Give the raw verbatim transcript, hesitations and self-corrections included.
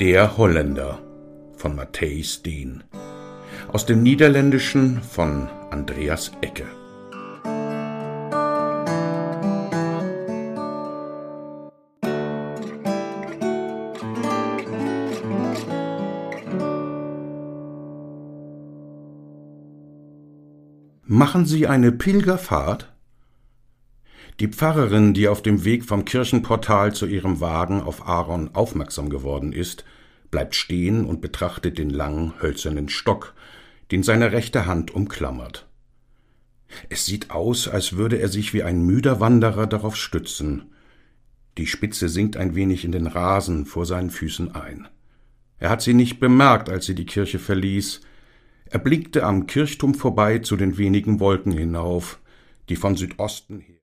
Der Holländer von Matthijs Deen. Aus dem Niederländischen von Andreas Ecke. Machen Sie eine Pilgerfahrt? Die Pfarrerin, die auf dem Weg vom Kirchenportal zu ihrem Wagen auf Aaron aufmerksam geworden ist, bleibt stehen und betrachtet den langen, hölzernen Stock, den seine rechte Hand umklammert. Es sieht aus, als würde er sich wie ein müder Wanderer darauf stützen. Die Spitze sinkt ein wenig in den Rasen vor seinen Füßen ein. Er hat sie nicht bemerkt, als sie die Kirche verließ. Er blickte am Kirchturm vorbei zu den wenigen Wolken hinauf, die von Südosten her